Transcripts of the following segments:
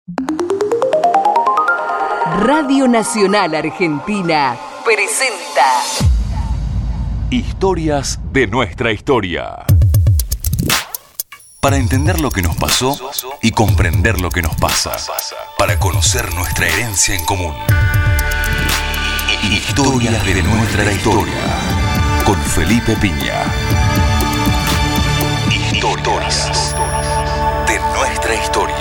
Radio Nacional Argentina presenta Historias de nuestra historia. Para entender lo que nos pasó y comprender lo que nos pasa. Para conocer nuestra herencia en común. Historias de nuestra historia. Con Felipe Piña. Historias de nuestra historia.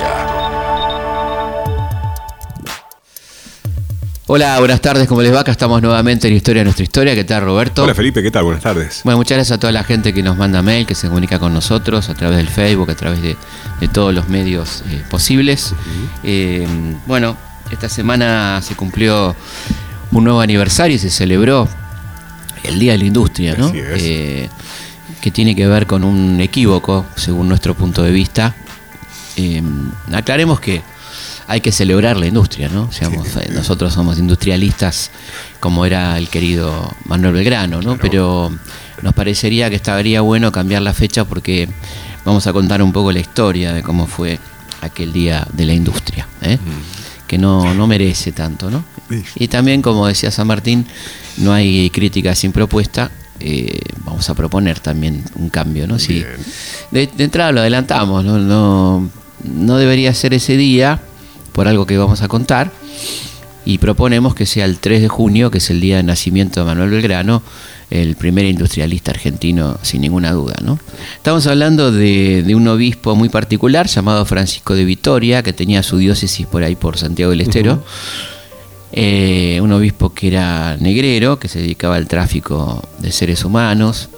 Hola, buenas tardes, ¿cómo les va? Acá estamos nuevamente en Historia de nuestra historia. ¿Qué tal, Roberto? Hola, Felipe, ¿qué tal? Buenas tardes. Bueno, muchas gracias a toda la gente que nos manda mail, que se comunica con nosotros a través del Facebook, a través de todos los medios posibles. Bueno, esta semana se cumplió un nuevo aniversario y se celebró el Día de la Industria, ¿no? Así es. Que tiene que ver con un equívoco, según nuestro punto de vista. Aclaremos que hay que celebrar la industria, ¿no? Nosotros somos industrialistas, como era el querido Manuel Belgrano, ¿no? Claro. Pero nos parecería que estaría bueno cambiar la fecha porque vamos a contar un poco la historia de cómo fue aquel Día de la Industria, que no merece tanto, ¿no? Y también, como decía San Martín, no hay crítica sin propuesta. Vamos a proponer también un cambio, ¿no? Si de entrada lo adelantamos, no debería ser ese día, por algo que vamos a contar, y proponemos que sea el 3 de junio, que es el día de nacimiento de Manuel Belgrano, el primer industrialista argentino, sin ninguna duda, ¿no? Estamos hablando de un obispo muy particular llamado Francisco de Vitoria, que tenía su diócesis por ahí por Santiago del Estero. Un obispo que era negrero, que se dedicaba al tráfico de seres humanos,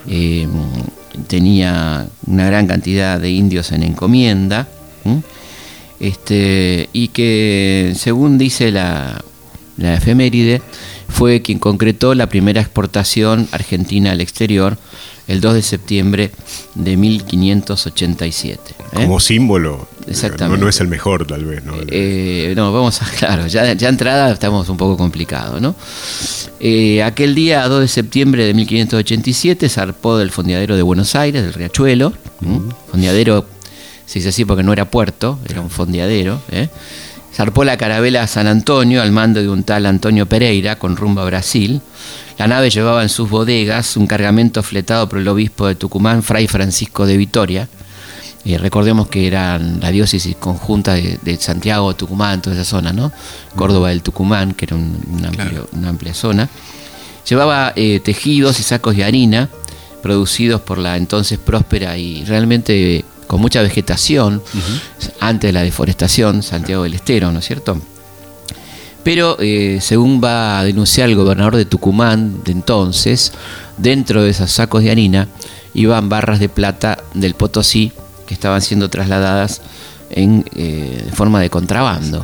tenía una gran cantidad de indios en encomienda, y que, según dice la efeméride, fue quien concretó la primera exportación argentina al exterior el 2 de septiembre de 1587. Como símbolo, exactamente. No es el mejor, tal vez, ¿no? Claro, ya entrada estamos un poco complicados, ¿no? Aquel día, 2 de septiembre de 1587, zarpó del fondeadero de Buenos Aires, del Riachuelo. Fondeadero se dice así porque no era puerto, era un fondeadero. Zarpó la carabela San Antonio al mando de un tal Antonio Pereira con rumbo a Brasil. La nave llevaba en sus bodegas un cargamento fletado por el obispo de Tucumán, Fray Francisco de Vitoria. Recordemos que eran la diócesis conjunta de Santiago, Tucumán, toda esa zona, ¿no? Córdoba del Tucumán, que era una amplia zona. Llevaba tejidos y sacos de harina producidos por la entonces próspera y realmente con mucha vegetación, antes de la deforestación, Santiago del Estero, ¿no es cierto? Pero según va a denunciar el gobernador de Tucumán de entonces, dentro de esos sacos de harina iban barras de plata del Potosí que estaban siendo trasladadas de forma de contrabando.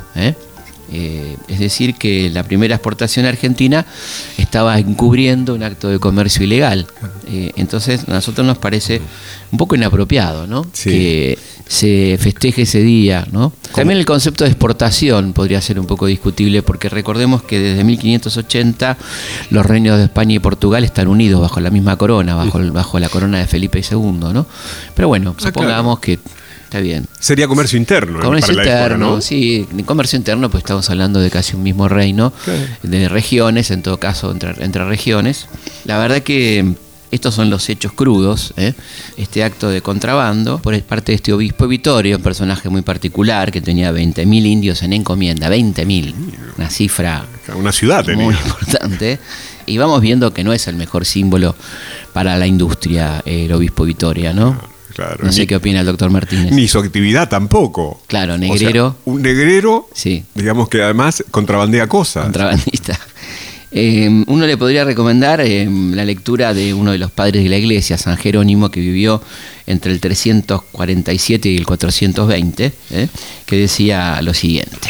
Es decir, que la primera exportación argentina estaba encubriendo un acto de comercio ilegal. Entonces a nosotros nos parece un poco inapropiado, ¿no? Sí. Que se festeje ese día, ¿no? También el concepto de exportación podría ser un poco discutible, porque recordemos que desde 1580 los reinos de España y Portugal están unidos bajo la misma corona, bajo la corona de Felipe II, ¿no? Pero bueno, supongamos que está bien. Sería comercio interno. Comercio para interno, la época, ¿no? Sí, comercio interno, pues estamos hablando de casi un mismo reino, de regiones, en todo caso entre regiones. La verdad que estos son los hechos crudos, este acto de contrabando por parte de este obispo Vitoria, un personaje muy particular que tenía 20.000 indios en encomienda, 20.000, una cifra una ciudad muy importante. Y vamos viendo que no es el mejor símbolo para la industria el obispo Vitoria, ¿no? Claro, no sé qué opina el doctor Martínez. Ni su actividad tampoco. Claro, negrero. O sea, un negrero, sí, digamos que además contrabandea cosas. Contrabandista. Uno le podría recomendar la lectura de uno de los padres de la iglesia, San Jerónimo, que vivió entre el 347 y el 420, que decía lo siguiente.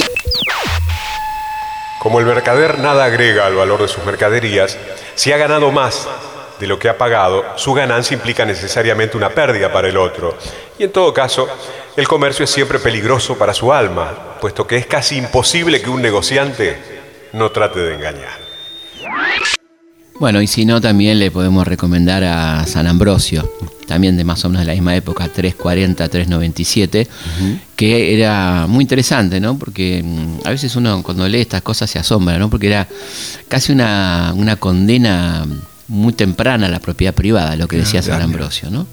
Como el mercader nada agrega al valor de sus mercaderías, si ha ganado más de lo que ha pagado, su ganancia implica necesariamente una pérdida para el otro. Y en todo caso, el comercio es siempre peligroso para su alma, puesto que es casi imposible que un negociante no trate de engañar. Bueno, y si no, también le podemos recomendar a San Ambrosio, también de más o menos de la misma época, 340, 397, que era muy interesante, ¿no? Porque a veces uno cuando lee estas cosas se asombra, ¿no? Porque era casi una condena muy temprana a la propiedad privada, lo que decía San Ambrosio, ¿no?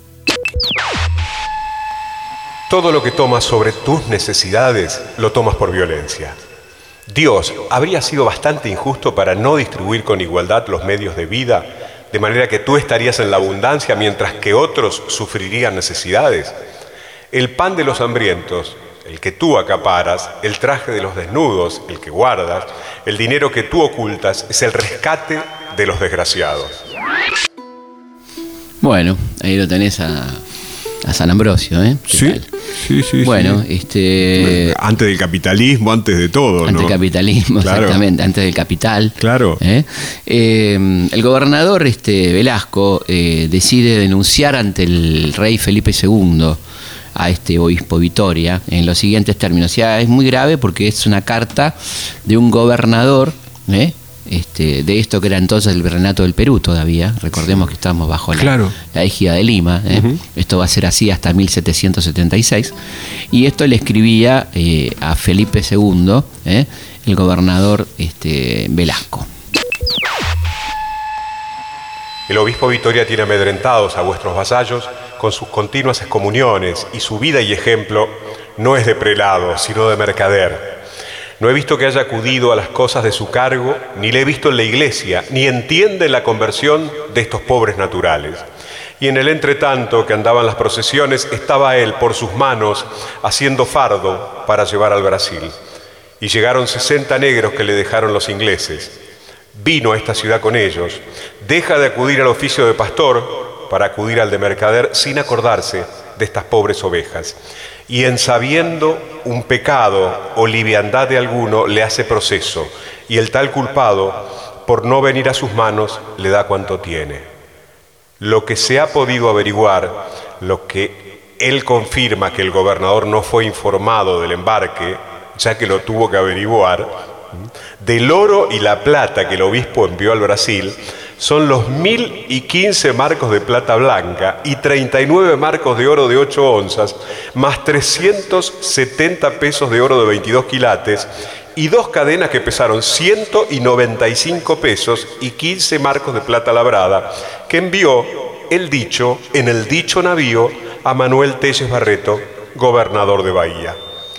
Todo lo que tomas sobre tus necesidades lo tomas por violencia. Dios habría sido bastante injusto para no distribuir con igualdad los medios de vida, de manera que tú estarías en la abundancia mientras que otros sufrirían necesidades. El pan de los hambrientos, el que tú acaparas, el traje de los desnudos, el que guardas, el dinero que tú ocultas, es el rescate de los desgraciados. Bueno, ahí lo tenés a San Ambrosio, ¿eh? Sí. Bueno, antes del capitalismo, antes de todo, antes del capitalismo, claro. Exactamente, antes del capital. Claro. El gobernador Velasco decide denunciar ante el rey Felipe II a este obispo Vitoria en los siguientes términos. O sea, es muy grave porque es una carta de un gobernador, de esto que era entonces el Virreinato del Perú todavía. Recordemos que estamos bajo la égida de Lima. Esto va a ser así hasta 1776. Y esto le escribía a Felipe II, el gobernador Velasco. El obispo Vitoria tiene amedrentados a vuestros vasallos con sus continuas excomuniones, y su vida y ejemplo no es de prelado, sino de mercader. No he visto que haya acudido a las cosas de su cargo, ni le he visto en la iglesia, ni entiende la conversión de estos pobres naturales. Y en el entretanto que andaban las procesiones, estaba él por sus manos haciendo fardo para llevar al Brasil. Y llegaron 60 negros que le dejaron los ingleses. Vino a esta ciudad con ellos, deja de acudir al oficio de pastor para acudir al de mercader sin acordarse de estas pobres ovejas. Y en sabiendo un pecado o liviandad de alguno le hace proceso, y el tal culpado, por no venir a sus manos, le da cuanto tiene. Lo que se ha podido averiguar, lo que él confirma que el gobernador no fue informado del embarque, ya que lo tuvo que averiguar, del oro y la plata que el obispo envió al Brasil, son los 1015 marcos de plata blanca y 39 marcos de oro de 8 onzas, más 370 pesos de oro de 22 quilates y 2 cadenas que pesaron 195 pesos y 15 marcos de plata labrada, que envió el dicho en el dicho navío a Manuel Telles Barreto, gobernador de Bahía.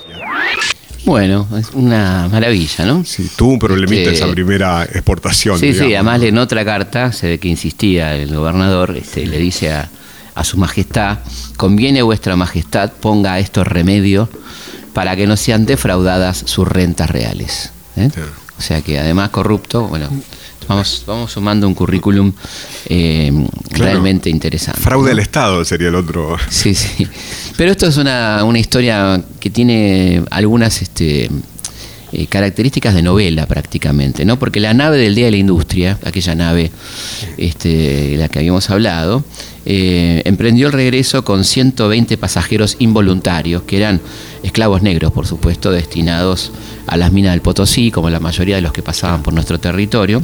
Bueno, es una maravilla, ¿no? Sí, tuvo un problemita esa primera exportación. Sí, digamos. sí, además en otra carta, se ve que insistía el gobernador, le dice a su majestad: conviene vuestra majestad ponga a esto remedio para que no sean defraudadas sus rentas reales. Sí. O sea que además corrupto, bueno, vamos sumando un currículum realmente interesante. Fraude al Estado sería el otro. Sí, sí. Pero esto es una historia que tiene algunas características de novela prácticamente, ¿no? Porque la nave del Día de la Industria, aquella nave la que habíamos hablado, emprendió el regreso con 120 pasajeros involuntarios, que eran esclavos negros, por supuesto, destinados a las minas del Potosí, como la mayoría de los que pasaban por nuestro territorio,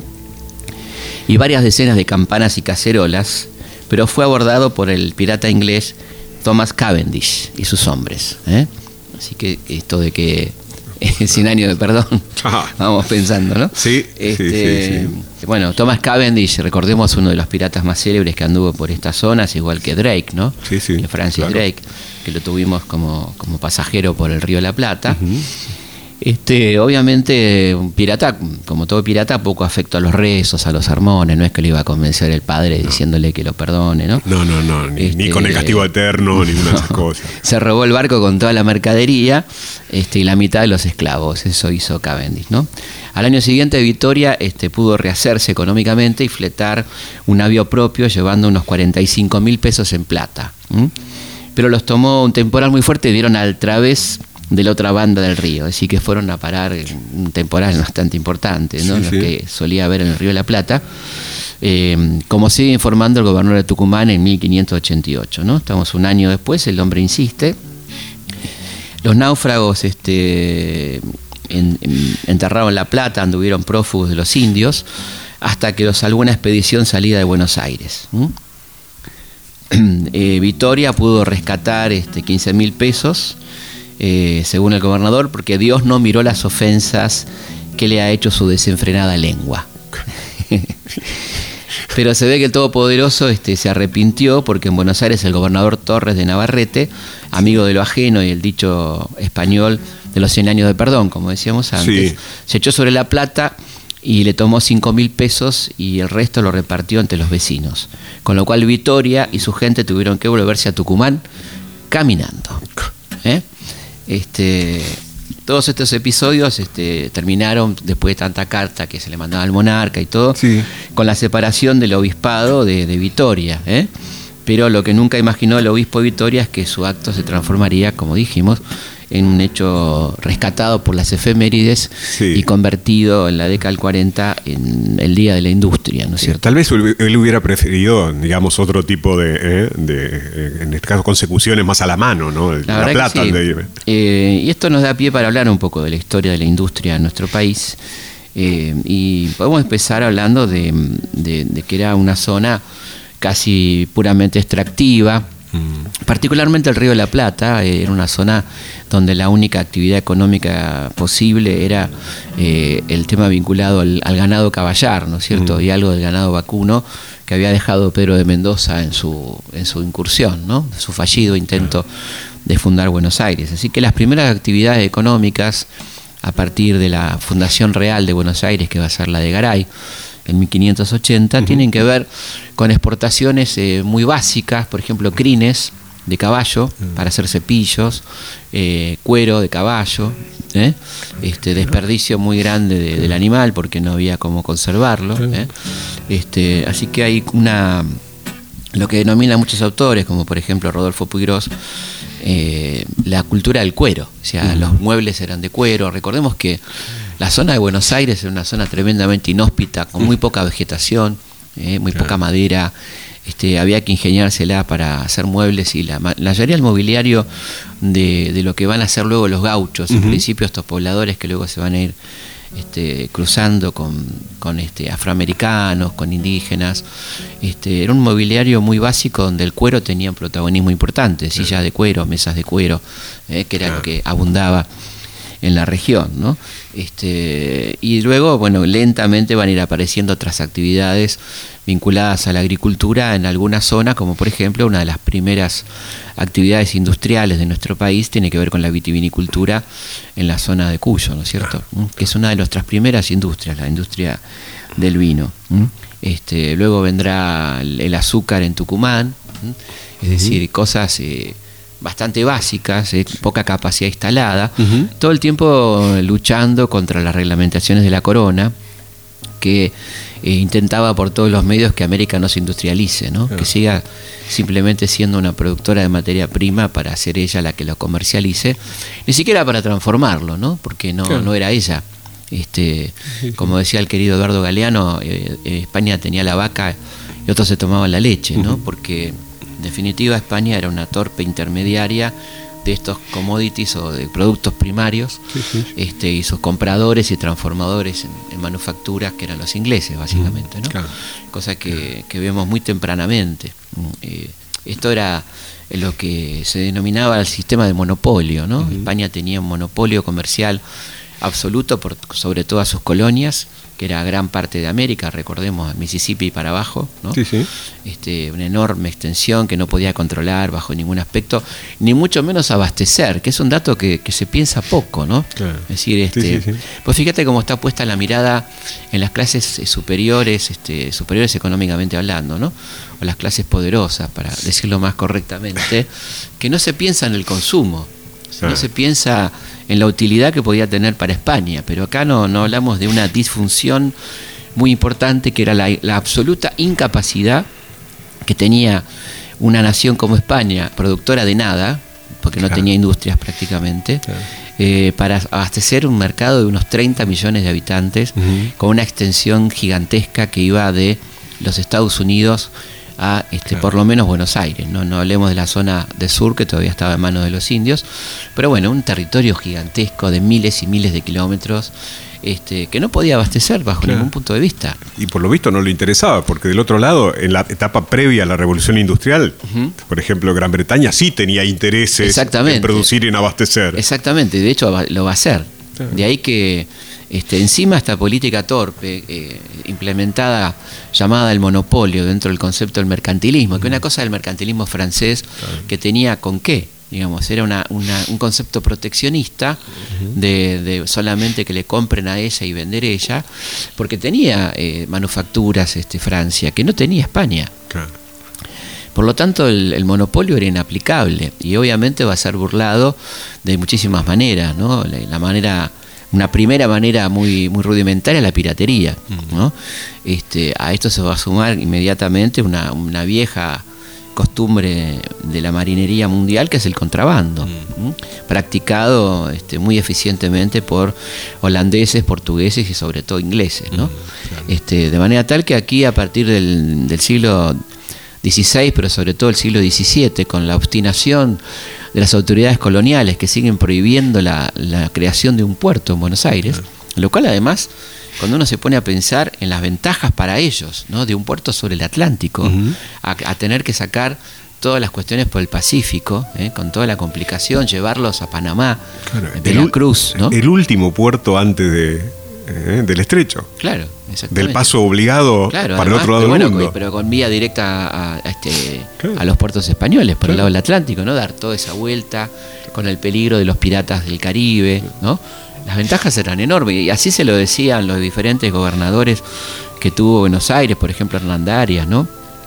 y varias decenas de campanas y cacerolas, pero fue abordado por el pirata inglés Thomas Cavendish y sus hombres. Así que esto de que 100 años de perdón, vamos pensando, ¿no? Sí, sí. Bueno, Thomas Cavendish, recordemos, uno de los piratas más célebres que anduvo por estas zonas, igual que Drake, ¿no? Sí, Francis Drake, que lo tuvimos como pasajero por el Río de la Plata. Obviamente, un pirata, como todo pirata, poco afecto a los rezos, a los sermones, no es que le iba a convencer el padre diciéndole que lo perdone, ¿no? No, ni con el castigo eterno, ni ninguna de esas cosas. Se robó el barco con toda la mercadería y la mitad de los esclavos, eso hizo Cavendish, ¿no? Al año siguiente, Vitoria pudo rehacerse económicamente y fletar un navío propio llevando unos 45.000 pesos en plata. Pero los tomó un temporal muy fuerte y dieron al través de la otra banda del río, así que fueron a parar un temporal bastante importante, ¿no? Lo que solía haber en el Río de la Plata, como sigue informando el gobernador de Tucumán en 1588, ¿no? Estamos un año después, el hombre insiste. Los náufragos enterraron la plata, anduvieron prófugos de los indios, hasta que lo salvó una expedición salida de Buenos Aires. Vitoria pudo rescatar 15.000 pesos, según el gobernador, porque Dios no miró las ofensas que le ha hecho su desenfrenada lengua. Pero se ve que el Todopoderoso se arrepintió, porque en Buenos Aires el gobernador Torres de Navarrete, amigo de lo ajeno y el dicho español de los 100 años de perdón, como decíamos antes, se echó sobre la plata y le tomó 5.000 pesos y el resto lo repartió entre los vecinos. Con lo cual Vitoria y su gente tuvieron que volverse a Tucumán caminando. Todos estos episodios terminaron, después de tanta carta que se le mandaba al monarca y todo, con la separación del obispado de Vitoria. Pero lo que nunca imaginó el obispo de Vitoria es que su acto se transformaría, como dijimos, en un hecho rescatado por las efemérides y convertido en la década del 40 en el Día de la Industria, ¿no es cierto? Tal vez él hubiera preferido, digamos, otro tipo de en este caso, consecuciones más a la mano, ¿no? La plata. Y esto nos da pie para hablar un poco de la historia de la industria en nuestro país. Y podemos empezar hablando de que era una zona casi puramente extractiva. Particularmente el Río de la Plata era una zona donde la única actividad económica posible era el tema vinculado al ganado caballar, ¿no es cierto? Y algo del ganado vacuno que había dejado Pedro de Mendoza en su incursión, ¿no? Su fallido intento de fundar Buenos Aires. Así que las primeras actividades económicas a partir de la fundación real de Buenos Aires, que va a ser la de Garay, en 1580, tienen que ver con exportaciones muy básicas, por ejemplo, crines de caballo para hacer cepillos, cuero de caballo, desperdicio muy grande del animal porque no había cómo conservarlo. Así que hay lo que denominan muchos autores, como por ejemplo Rodolfo Puigros, la cultura del cuero. O sea, los muebles eran de cuero. Recordemos que la zona de Buenos Aires era una zona tremendamente inhóspita, con muy poca vegetación, muy poca madera. Había que ingeniársela para hacer muebles, y la mayoría del mobiliario de lo que van a hacer luego los gauchos, en principio estos pobladores que luego se van a ir cruzando con afroamericanos, con indígenas. Era un mobiliario muy básico donde el cuero tenía un protagonismo importante, sillas de cuero, mesas de cuero, que era lo que abundaba en la región, ¿no? Y luego, bueno, lentamente van a ir apareciendo otras actividades vinculadas a la agricultura en algunas zonas, como por ejemplo una de las primeras actividades industriales de nuestro país tiene que ver con la vitivinicultura en la zona de Cuyo, ¿no es cierto? Que es una de nuestras primeras industrias, la industria del vino. Luego vendrá el azúcar en Tucumán, es decir, cosas bastante básicas, poca capacidad instalada, todo el tiempo luchando contra las reglamentaciones de la corona, que intentaba por todos los medios que América no se industrialice, ¿no? Que siga simplemente siendo una productora de materia prima para ser ella la que lo comercialice, ni siquiera para transformarlo, ¿no? Porque no era ella. Como decía el querido Eduardo Galeano, España tenía la vaca y otros se tomaban la leche, ¿no? Porque en definitiva España era una torpe intermediaria de estos commodities o de productos primarios, y sus compradores y transformadores en manufacturas, que eran los ingleses básicamente, ¿no? Cosa que vemos muy tempranamente. Esto era lo que se denominaba el sistema de monopolio, ¿no? España tenía un monopolio comercial absoluto sobre todas sus colonias, que era gran parte de América, recordemos Mississippi y para abajo, ¿no? Una enorme extensión que no podía controlar bajo ningún aspecto, ni mucho menos abastecer, que es un dato que se piensa poco, ¿no? Es decir, pues fíjate cómo está puesta la mirada en las clases superiores, superiores económicamente hablando, ¿no? O las clases poderosas, para decirlo más correctamente, que no se piensa en el consumo, no se piensa en la utilidad que podía tener para España, pero acá no hablamos de una disfunción muy importante, que era la absoluta incapacidad que tenía una nación como España, productora de nada, porque no tenía industrias prácticamente, para abastecer un mercado de unos 30 millones de habitantes, con una extensión gigantesca que iba de los Estados Unidos a por lo menos Buenos Aires, no hablemos de la zona del sur que todavía estaba en manos de los indios, pero bueno, un territorio gigantesco de miles y miles de kilómetros que no podía abastecer bajo ningún punto de vista. Y por lo visto no le interesaba, porque del otro lado, en la etapa previa a la Revolución Industrial, por ejemplo, Gran Bretaña sí tenía intereses en producir y en abastecer. Exactamente, de hecho lo va a hacer. De ahí que encima esta política torpe implementada, llamada el monopolio dentro del concepto del mercantilismo, que una cosa del mercantilismo francés que tenía con qué, digamos, era un concepto proteccionista de solamente que le compren a ella y vender ella, porque tenía manufacturas Francia que no tenía España. Claro. Por lo tanto, el monopolio era inaplicable y obviamente va a ser burlado de muchísimas maneras, ¿no? Una primera manera muy, muy rudimentaria es la piratería, ¿no? A esto se va a sumar inmediatamente una vieja costumbre de la marinería mundial, que es el contrabando, practicado muy eficientemente por holandeses, portugueses y sobre todo ingleses, ¿no? De manera tal que aquí, a partir del siglo XVI, pero sobre todo el siglo XVII, con la obstinación de las autoridades coloniales que siguen prohibiendo la creación de un puerto en Buenos Aires, lo cual además, cuando uno se pone a pensar en las ventajas para ellos, ¿no?, de un puerto sobre el Atlántico, a tener que sacar todas las cuestiones por el Pacífico, con toda la complicación, llevarlos a Panamá, Veracruz, ¿no? El último puerto antes del estrecho. Claro, exactamente. Del paso obligado para además, el otro lado del mundo. Pero con vía directa a los puertos españoles, por el lado del Atlántico, ¿no? Dar toda esa vuelta con el peligro de los piratas del Caribe, ¿no? Las ventajas eran enormes, y así se lo decían los diferentes gobernadores que tuvo Buenos Aires, por ejemplo Hernán Arias, ¿no?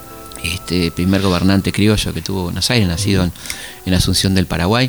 Primer gobernante criollo que tuvo Buenos Aires, nacido en Asunción del Paraguay.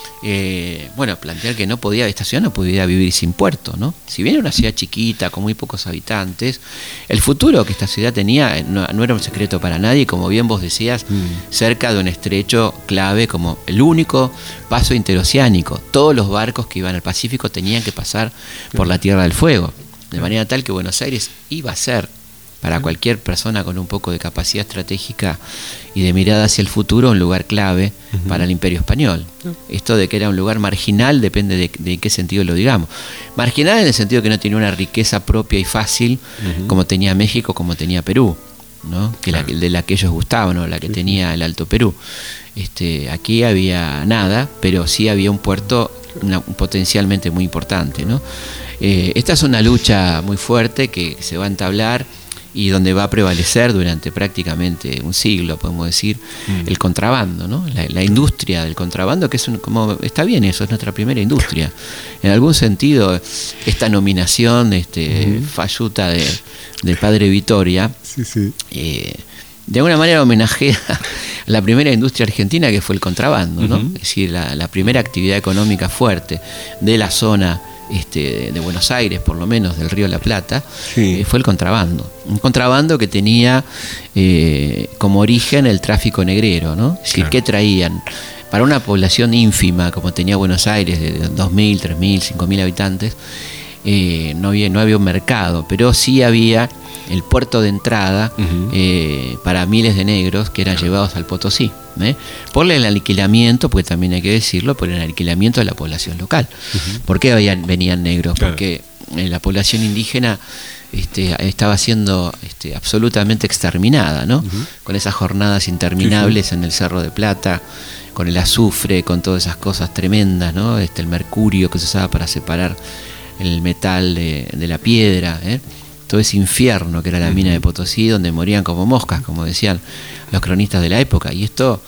Plantear que esta ciudad no podía vivir sin puerto, ¿no? Si bien era una ciudad chiquita, con muy pocos habitantes, el futuro que esta ciudad tenía no era un secreto para nadie, como bien vos decías, cerca de un estrecho clave como el único paso interoceánico. Todos los barcos que iban al Pacífico tenían que pasar por la Tierra del Fuego, de manera tal que Buenos Aires iba a ser, para cualquier persona con un poco de capacidad estratégica y de mirada hacia el futuro, un lugar clave para el Imperio Español. Esto de que era un lugar marginal depende de qué sentido lo digamos. Marginal en el sentido que no tenía una riqueza propia y fácil como tenía México, como tenía Perú, ¿no? De la que ellos gustaban, o la que tenía el Alto Perú. Aquí había nada, pero sí había un puerto potencialmente muy importante, ¿no? Esta es una lucha muy fuerte que se va a entablar y donde va a prevalecer durante prácticamente un siglo, podemos decir, el contrabando, ¿no? La industria del contrabando, que está bien, eso es nuestra primera industria. En algún sentido, esta nominación falluta del padre Vittoria, de alguna manera homenajea a la primera industria argentina, que fue el contrabando, ¿no? Es decir, la primera actividad económica fuerte de la zona de Buenos Aires, por lo menos del Río de la Plata, fue el contrabando. Un contrabando que tenía como origen el tráfico negrero, ¿no? Es decir, ¿qué traían? Para una población ínfima como tenía Buenos Aires, de 2.000, 3.000, 5.000 habitantes, no había un mercado, pero sí había el puerto de entrada para miles de negros que eran llevados al Potosí, por el aniquilamiento, porque también hay que decirlo, por el aniquilamiento de la población local. ¿Por qué venían negros? Claro. Porque la población indígena estaba siendo absolutamente exterminada, ¿no? Con esas jornadas interminables en el Cerro de Plata, con el azufre, con todas esas cosas tremendas, ¿no? El mercurio que se usaba para separar el metal de la piedra, todo ese infierno que era la mina de Potosí, donde morían como moscas, como decían los cronistas de la época. Y esto,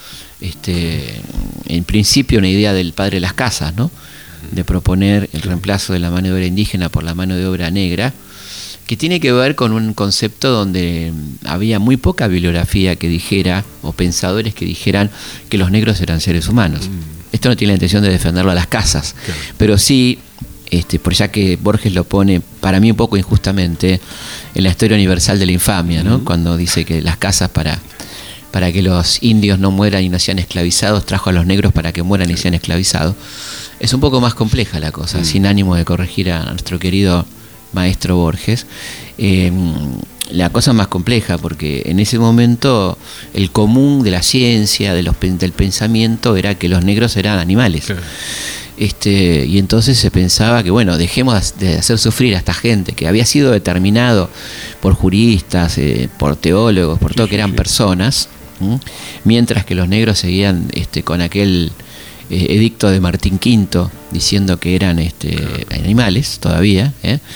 en principio, una idea del padre Las Casas, ¿no? De proponer el reemplazo de la mano de obra indígena por la mano de obra negra, que tiene que ver con un concepto donde había muy poca bibliografía que dijera, o pensadores que dijeran, que los negros eran seres humanos. Esto no tiene la intención de defenderlo a Las Casas, pero sí, por ya que Borges lo pone, para mí un poco injustamente, en la historia universal de la infamia, ¿no? Cuando dice que Las Casas, para que los indios no mueran y no sean esclavizados, trajo a los negros para que mueran y sean esclavizados. Es un poco más compleja la cosa, sin ánimo de corregir a nuestro querido maestro Borges. la cosa más compleja, porque en ese momento el común de la ciencia, del pensamiento, era que los negros eran animales. Claro. Y entonces se pensaba que, bueno, dejemos de hacer sufrir a esta gente que había sido determinado por juristas, por teólogos, por todo, que eran personas, mientras que los negros seguían con aquel edicto de Martín V diciendo que eran animales todavía,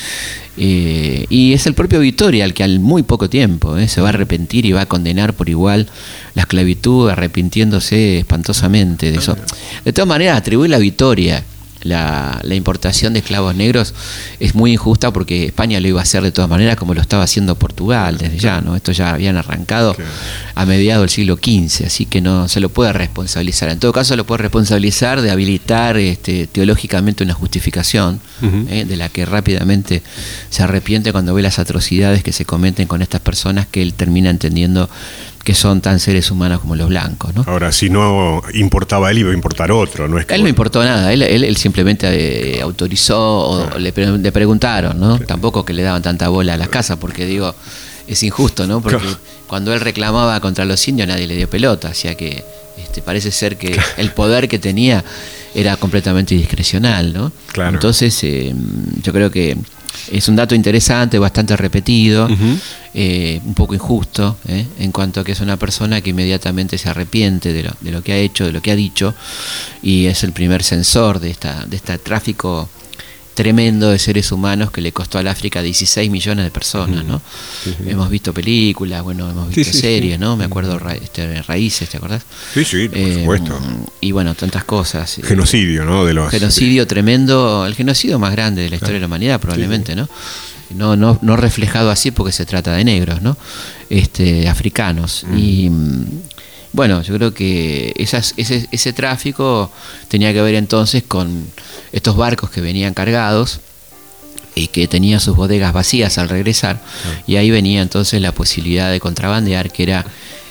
y es el propio Vittoria el que al muy poco tiempo se va a arrepentir y va a condenar por igual la esclavitud, arrepintiéndose espantosamente de eso. De todas maneras, atribuir a Vittoria la importación de esclavos negros es muy injusta, porque España lo iba a hacer de todas maneras, como lo estaba haciendo Portugal desde ya, ¿no? Esto ya habían arrancado a mediados del siglo XV, así que no se lo puede responsabilizar. En todo caso, lo puede responsabilizar de habilitar teológicamente una justificación, de la que rápidamente se arrepiente cuando ve las atrocidades que se cometen con estas personas que él termina entendiendo que son tan seres humanos como los blancos, ¿no? Ahora, si no importaba él, iba a importar otro, ¿no? Es que él no importó nada, él simplemente autorizó, o le preguntaron, ¿no? Tampoco que le daban tanta bola a las casas, porque digo, es injusto, ¿no? Porque cuando él reclamaba contra los indios nadie le dio pelota, o sea que parece ser que el poder que tenía era completamente discrecional, ¿no? Claro. Entonces, yo creo que es un dato interesante, bastante repetido, un poco injusto, en cuanto a que es una persona que inmediatamente se arrepiente de lo que ha hecho, de lo que ha dicho, y es el primer censor de este tráfico tremendo de seres humanos que le costó al África 16 millones de personas, ¿no? Hemos visto películas, bueno, hemos visto series, ¿no? Me acuerdo Raíces, ¿te acordás? Sí, por supuesto. Y bueno, tantas cosas. Genocidio, ¿no? Genocidio tremendo, el genocidio más grande de la historia de la humanidad, probablemente, ¿no? No reflejado así porque se trata de negros, ¿no? Africanos. Y bueno, yo creo que ese tráfico tenía que ver entonces con estos barcos que venían cargados y que tenían sus bodegas vacías al regresar, y ahí venía entonces la posibilidad de contrabandear, que era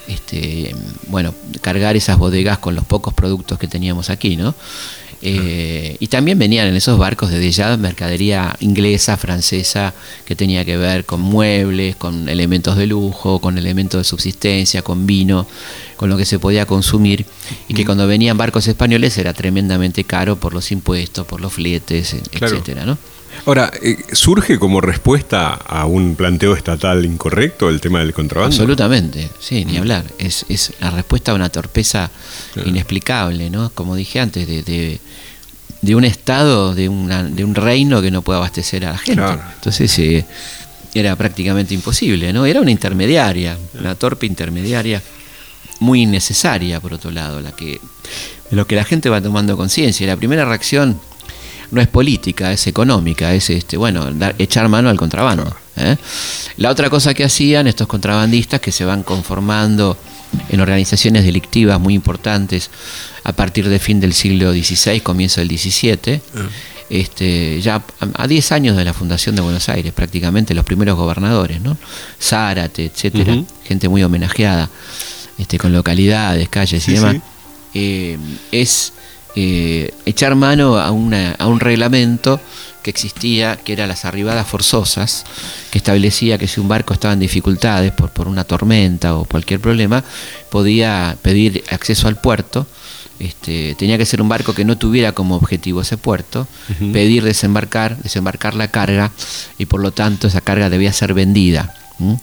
cargar esas bodegas con los pocos productos que teníamos aquí, ¿no? Y también venían en esos barcos desde ya mercadería inglesa, francesa, que tenía que ver con muebles, con elementos de lujo, con elementos de subsistencia, con vino, con lo que se podía consumir, y que cuando venían barcos españoles era tremendamente caro por los impuestos, por los fletes, etcétera, ¿no? Ahora, ¿surge como respuesta a un planteo estatal incorrecto el tema del contrabando? Absolutamente, sí, ni hablar. Es la respuesta a una torpeza inexplicable, ¿no? Como dije antes, de un Estado, de un reino que no puede abastecer a la gente. Claro. Entonces era prácticamente imposible, ¿no? Era una intermediaria, una torpe intermediaria, muy innecesaria, por otro lado, de lo que la gente va tomando conciencia. La primera reacción no es política, es económica, es echar mano al contrabando. La otra cosa que hacían estos contrabandistas, que se van conformando en organizaciones delictivas muy importantes a partir del fin del siglo XVI, comienzo del XVII, ya a 10 años de la fundación de Buenos Aires, prácticamente los primeros gobernadores, ¿no? Zárate, etcétera, gente muy homenajeada, con localidades, calles y demás, es echar mano a un reglamento que existía, que era las arribadas forzosas, que establecía que si un barco estaba en dificultades por una tormenta o cualquier problema, podía pedir acceso al puerto. Tenía que ser un barco que no tuviera como objetivo ese puerto, pedir desembarcar la carga, y por lo tanto esa carga debía ser vendida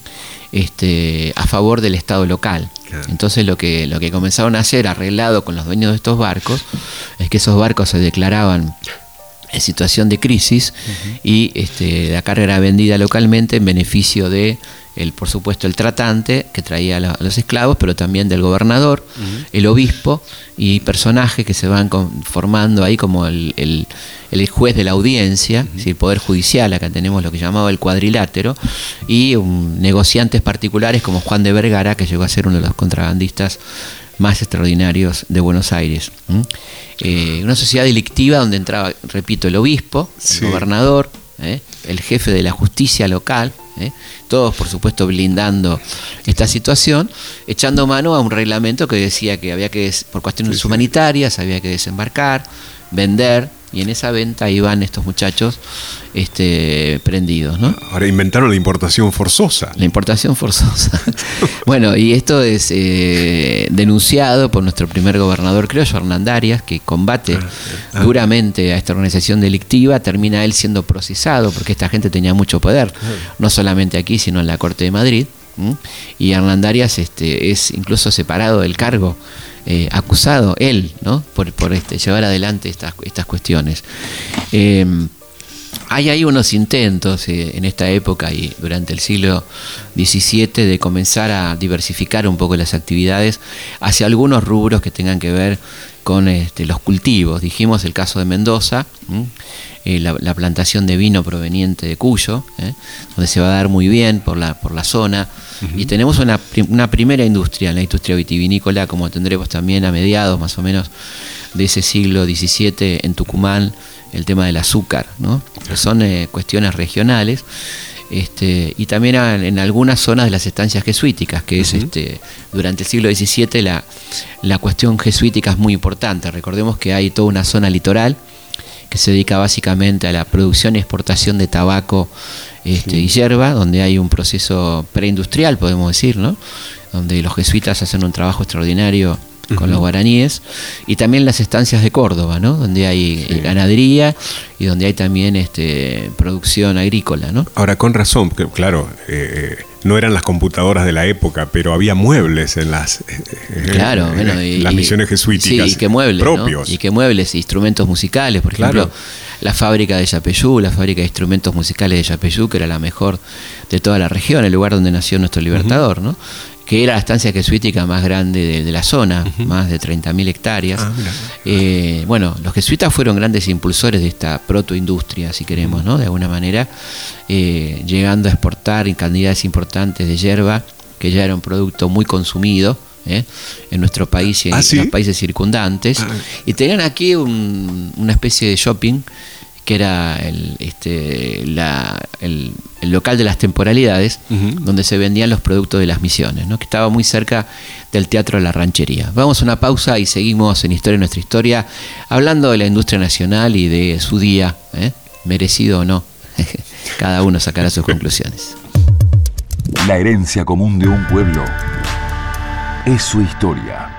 a favor del Estado local. Claro. Entonces lo que comenzaron a hacer, arreglado con los dueños de estos barcos, es que esos barcos se declaraban en situación de crisis, y la carga era vendida localmente en beneficio de por supuesto el tratante que traía a los esclavos, pero también del gobernador, el obispo y personajes que se van formando ahí como el juez de la audiencia, el poder judicial. Acá tenemos lo que llamaba el cuadrilátero, y negociantes particulares como Juan de Vergara, que llegó a ser uno de los contrabandistas más extraordinarios de Buenos Aires. Una sociedad delictiva donde entraba, repito, el obispo, el gobernador, el jefe de la justicia local, todos por supuesto blindando esta situación, echando mano a un reglamento que decía que había que, por cuestiones humanitarias, había que desembarcar, vender Y en esa venta iban estos muchachos prendidos, ¿no? Ahora inventaron la importación forzosa. La importación forzosa. Bueno, y esto es denunciado por nuestro primer gobernador criollo, Hernandarias, que combate duramente a esta organización delictiva. Termina él siendo procesado porque esta gente tenía mucho poder, no solamente aquí, sino en la Corte de Madrid. Y Hernandarias es incluso separado del cargo, acusado él, ¿no? por llevar adelante estas cuestiones. Hay ahí unos intentos en esta época y durante el siglo XVII de comenzar a diversificar un poco las actividades hacia algunos rubros que tengan que ver con los cultivos. Dijimos el caso de Mendoza, la plantación de vino proveniente de Cuyo, donde se va a dar muy bien por la zona. Y tenemos una primera industria, la industria vitivinícola, como tendremos también a mediados más o menos de ese siglo XVII en Tucumán, el tema del azúcar, ¿no? Son cuestiones regionales. Y también en algunas zonas de las estancias jesuíticas, que es durante el siglo XVII la cuestión jesuítica es muy importante. Recordemos que hay toda una zona litoral que se dedica básicamente a la producción y exportación de tabaco y yerba, donde hay un proceso preindustrial, podemos decir, ¿no? Donde los jesuitas hacen un trabajo extraordinario con los guaraníes, y también las estancias de Córdoba, ¿no? Donde hay ganadería y donde hay también producción agrícola, ¿no? Ahora, con razón, que, claro, no eran las computadoras de la época, pero había muebles en las las misiones jesuíticas, sí, y que muebles, propios, ¿no? Y que muebles, instrumentos musicales, por ejemplo, la fábrica de Yapeyú, la fábrica de instrumentos musicales de Yapeyú, que era la mejor de toda la región, el lugar donde nació nuestro libertador, ¿no? Que era la estancia jesuítica más grande de la zona, más de 30.000 hectáreas. Bueno, los jesuitas fueron grandes impulsores de esta protoindustria, si queremos, ¿no? De alguna manera, llegando a exportar en cantidades importantes de yerba, que ya era un producto muy consumido en nuestro país y en los países circundantes. Y tenían aquí una especie de shopping, que era el local de las temporalidades, donde se vendían los productos de las misiones, ¿no? Que estaba muy cerca del Teatro de la Ranchería. Vamos a una pausa y seguimos en Historia de Nuestra Historia, hablando de la industria nacional y de su día, merecido o no. Cada uno sacará sus conclusiones. La herencia común de un pueblo es su historia.